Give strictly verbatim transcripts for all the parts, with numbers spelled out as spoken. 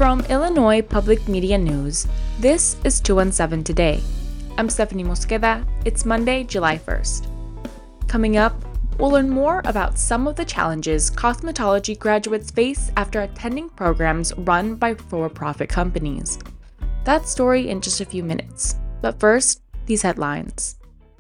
From Illinois Public Media News, this is two one seven Today. I'm Stephanie Mosqueda. It's Monday, July first. Coming up, we'll learn more about some of the challenges cosmetology graduates face after attending programs run by for-profit companies. That story in just a few minutes. But first, these headlines.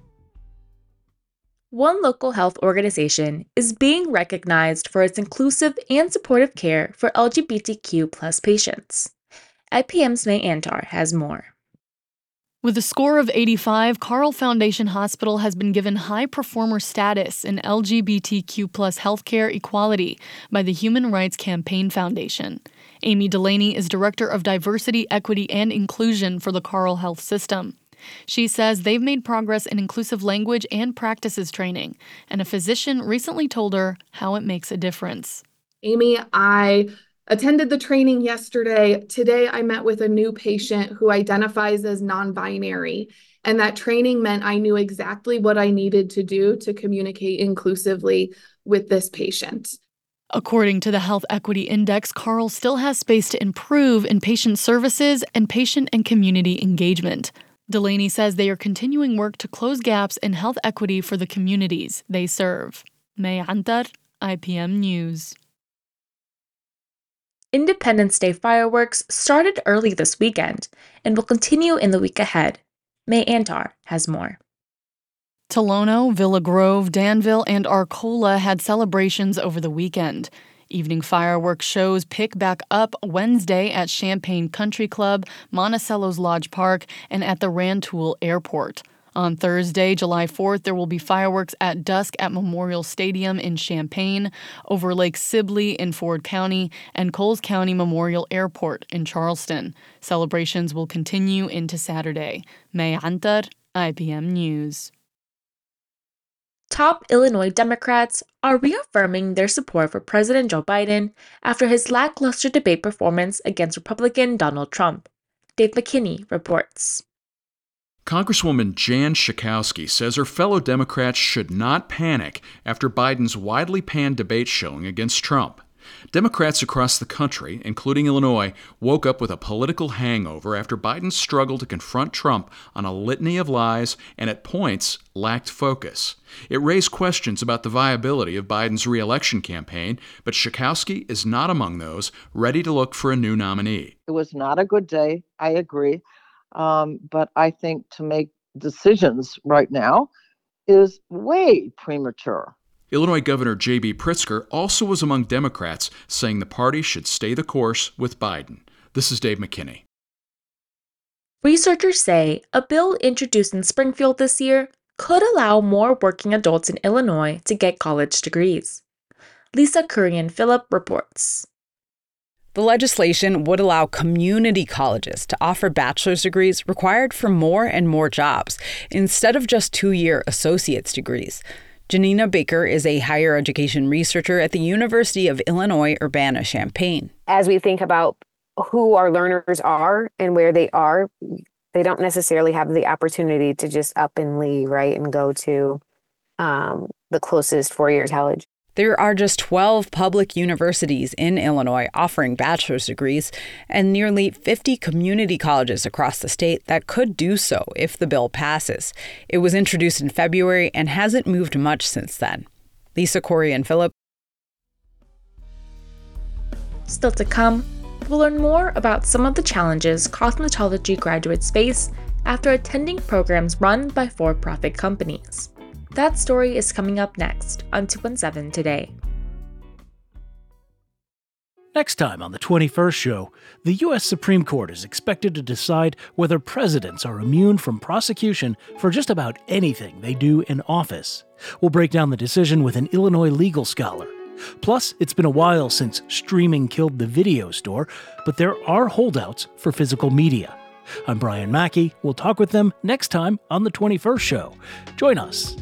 One local health organization is being recognized for its inclusive and supportive care for L G B T Q plus patients. I P M's May Antar has more. With a score of eighty-five, Carle Foundation Hospital has been given high performer status in L G B T Q plus healthcare equality by the Human Rights Campaign Foundation. Amy Delaney is Director of Diversity, Equity, and Inclusion for the Carle Health System. She says they've made progress in inclusive language and practices training, and a physician recently told her how it makes a difference. Amy, I attended the training yesterday. Today, I met with a new patient who identifies as non-binary, and that training meant I knew exactly what I needed to do to communicate inclusively with this patient. According to the Health Equity Index, Carle still has space to improve in patient services and patient and community engagement. Delaney says they are continuing work to close gaps in health equity for the communities they serve. May Antar, I P M News. Independence Day fireworks started early this weekend and will continue in the week ahead. May Antar has more. Tolono, Villa Grove, Danville, and Arcola had celebrations over the weekend. Evening fireworks shows pick back up Wednesday at Champaign Country Club, Monticello's Lodge Park, and at the Rantoul Airport. On Thursday, July fourth, there will be fireworks at dusk at Memorial Stadium in Champaign, over Lake Sibley in Ford County, and Coles County Memorial Airport in Charleston. Celebrations will continue into Saturday. May Antar, I P M News. Top Illinois Democrats are reaffirming their support for President Joe Biden after his lackluster debate performance against Republican Donald Trump. Dave McKinney reports. Congresswoman Jan Schakowsky says her fellow Democrats should not panic after Biden's widely panned debate showing against Trump. Democrats across the country, including Illinois, woke up with a political hangover after Biden's struggle to confront Trump on a litany of lies and at points lacked focus. It raised questions about the viability of Biden's re-election campaign, but Schakowsky is not among those ready to look for a new nominee. It was not a good day, I agree, um, but I think to make decisions right now is way premature. Illinois Governor J B Pritzker also was among Democrats, saying the party should stay the course with Biden. This is Dave McKinney. Researchers say a bill introduced in Springfield this year could allow more working adults in Illinois to get college degrees. Lisa Kurian-Phillip reports. The legislation would allow community colleges to offer bachelor's degrees required for more and more jobs, instead of just two-year associate's degrees. Janina Baker is a higher education researcher at the University of Illinois Urbana-Champaign. As we think about who our learners are and where they are, they don't necessarily have the opportunity to just up and leave, right, and go to um, the closest four-year college. There are just twelve public universities in Illinois offering bachelor's degrees and nearly fifty community colleges across the state that could do so if the bill passes. It was introduced in February and hasn't moved much since then. Lisa Kurian-Phillip. Still to come, we'll learn more about some of the challenges cosmetology graduates face after attending programs run by for-profit companies. That story is coming up next on two one seven Today. Next time on the twenty-first show, the U S Supreme Court is expected to decide whether presidents are immune from prosecution for just about anything they do in office. We'll break down the decision with an Illinois legal scholar. Plus, it's been a while since streaming killed the video store, but there are holdouts for physical media. I'm Brian Mackey. We'll talk with them next time on the twenty-first show. Join us.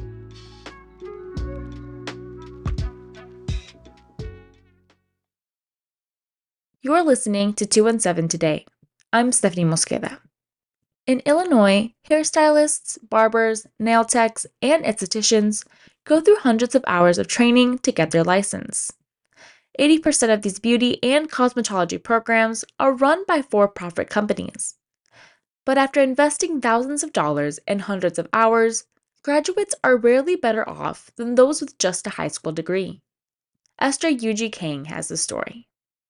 You're listening to two one seven Today. I'm Stephanie Mosqueda. In Illinois, hairstylists, barbers, nail techs, and estheticians go through hundreds of hours of training to get their license. eighty percent of these beauty and cosmetology programs are run by for-profit companies. But after investing thousands of dollars and hundreds of hours, graduates are rarely better off than those with just a high school degree. Esther Yuji Kang has the story.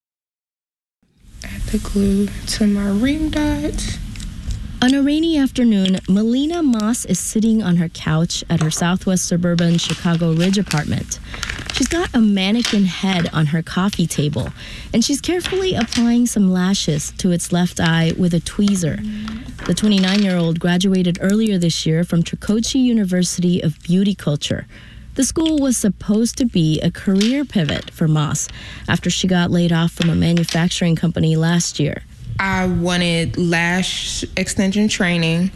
Add the glue to my ring dot. On a rainy afternoon, Melina Moss is sitting on her couch at her southwest suburban Chicago Ridge apartment. She's got a mannequin head on her coffee table, and she's carefully applying some lashes to its left eye with a tweezer. The twenty-nine-year-old graduated earlier this year from Tricoci University of Beauty Culture. The school was supposed to be a career pivot for Moss after she got laid off from a manufacturing company last year. I wanted lash extension training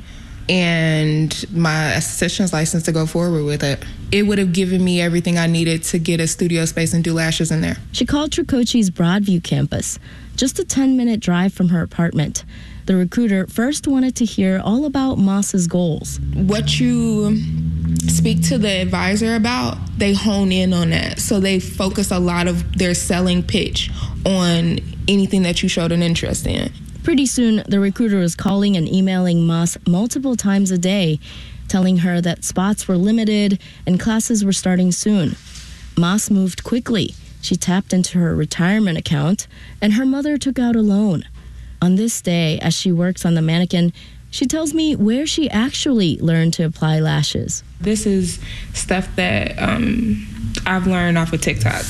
and my esthetician's license to go forward with it. It would have given me everything I needed to get a studio space and do lashes in there. She called Tricoci's Broadview campus, just a ten-minute drive from her apartment. The recruiter first wanted to hear all about Moss's goals. What you speak to the advisor about, they hone in on that. So they focus a lot of their selling pitch on anything that you showed an interest in. Pretty soon, the recruiter was calling and emailing Moss multiple times a day, telling her that spots were limited and classes were starting soon. Moss moved quickly. She tapped into her retirement account, and her mother took out a loan. On this day, as she works on the mannequin, she tells me where she actually learned to apply lashes. This is stuff that um, I've learned off of TikTok.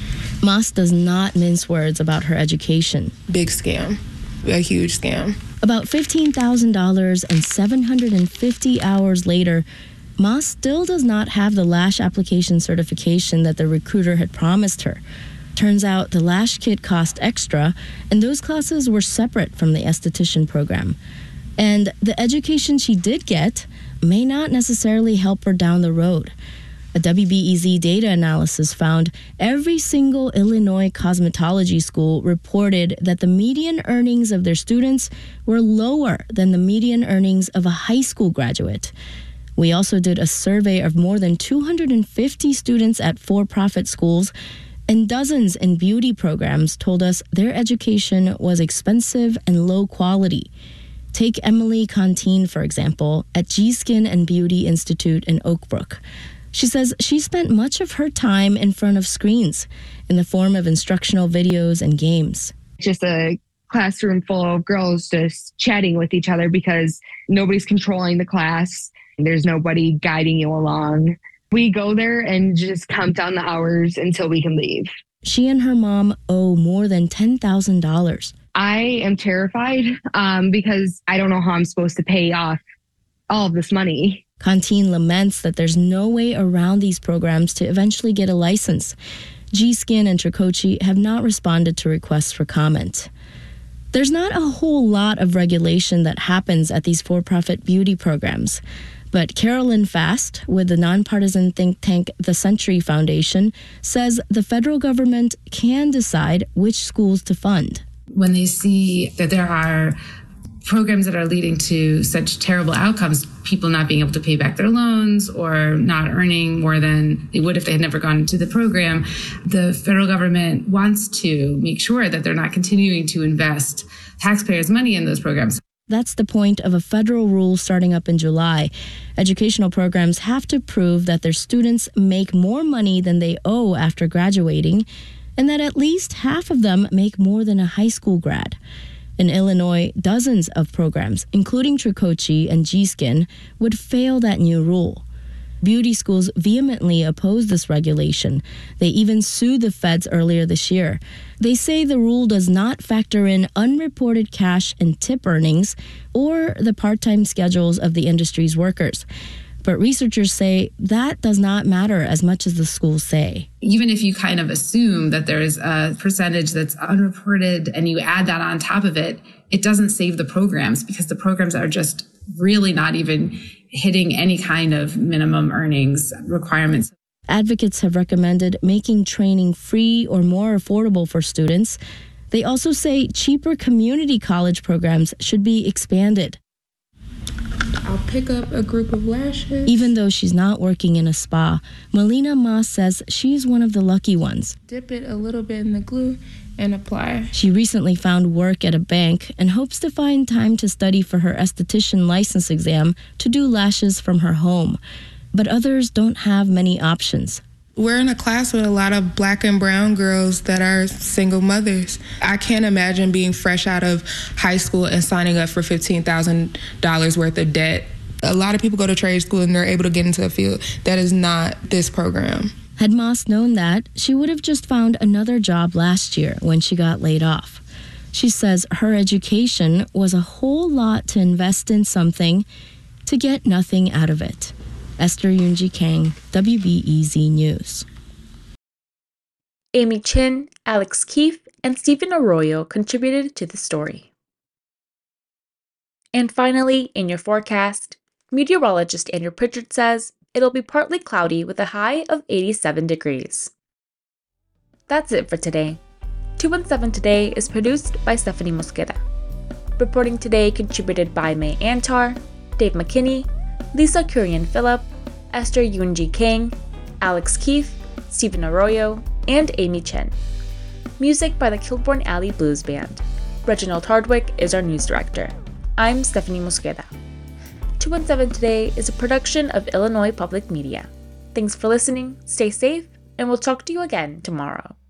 Moss does not mince words about her education. Big scam. A huge scam. About fifteen thousand dollars and seven hundred fifty hours later, Moss still does not have the lash application certification that the recruiter had promised her. Turns out the lash kit cost extra, and those classes were separate from the esthetician program. And the education she did get may not necessarily help her down the road. A W B E Z data analysis found every single Illinois cosmetology school reported that the median earnings of their students were lower than the median earnings of a high school graduate. We also did a survey of more than two hundred fifty students at for-profit schools, and dozens in beauty programs told us their education was expensive and low quality. Take Emily Contine, for example, at G-Skin and Beauty Institute in Oak Brook. She says she spent much of her time in front of screens in the form of instructional videos and games. Just a classroom full of girls just chatting with each other because nobody's controlling the class. There's nobody guiding you along. We go there and just count down the hours until we can leave. She and her mom owe more than ten thousand dollars. I am terrified um, because I don't know how I'm supposed to pay off all of this money. Contine laments that there's no way around these programs to eventually get a license. G-Skin and Tricoci have not responded to requests for comment. There's not a whole lot of regulation that happens at these for-profit beauty programs. But Carolyn Fast, with the nonpartisan think tank The Century Foundation, says the federal government can decide which schools to fund. When they see that there are programs that are leading to such terrible outcomes, people not being able to pay back their loans or not earning more than they would if they had never gone into the program, the federal government wants to make sure that they're not continuing to invest taxpayers' money in those programs. That's the point of a federal rule starting up in July. Educational programs have to prove that their students make more money than they owe after graduating, and that at least half of them make more than a high school grad. In Illinois, dozens of programs, including Tricoci and G-Skin, would fail that new rule. Beauty schools vehemently oppose this regulation. They even sued the feds earlier this year. They say the rule does not factor in unreported cash and tip earnings or the part-time schedules of the industry's workers. But researchers say that does not matter as much as the schools say. Even if you kind of assume that there is a percentage that's unreported and you add that on top of it, it doesn't save the programs because the programs are just really not even hitting any kind of minimum earnings requirements. Advocates have recommended making training free or more affordable for students. They also say cheaper community college programs should be expanded. I'll pick up a group of lashes. Even though she's not working in a spa, Melina Mas says she's one of the lucky ones. Dip it a little bit in the glue and apply. She recently found work at a bank and hopes to find time to study for her esthetician license exam to do lashes from her home. But others don't have many options. We're in a class with a lot of black and brown girls that are single mothers. I can't imagine being fresh out of high school and signing up for fifteen thousand dollars worth of debt. A lot of people go to trade school and they're able to get into a field. That is not this program. Had Mas known that, she would have just found another job last year when she got laid off. She says her education was a whole lot to invest in something to get nothing out of it. Esther Yoonji Kang, W B E Z News. Amy Chin, Alex Keefe, and Stephen Arroyo contributed to the story. And finally, in your forecast, meteorologist Andrew Pritchard says it'll be partly cloudy with a high of eighty-seven degrees. That's it for today. two one seven Today is produced by Stephanie Mosqueda. Reporting today contributed by May Antar, Dave McKinney, Lisa Kurian-Phillip, Esther Yoonji Kang, Alex Keefe, Stephen Arroyo, and Amy Chen. Music by the Kilbourne Alley Blues Band. Reginald Hardwick is our news director. I'm Stephanie Mosqueda. two one seven Today is a production of Illinois Public Media. Thanks for listening, stay safe, and we'll talk to you again tomorrow.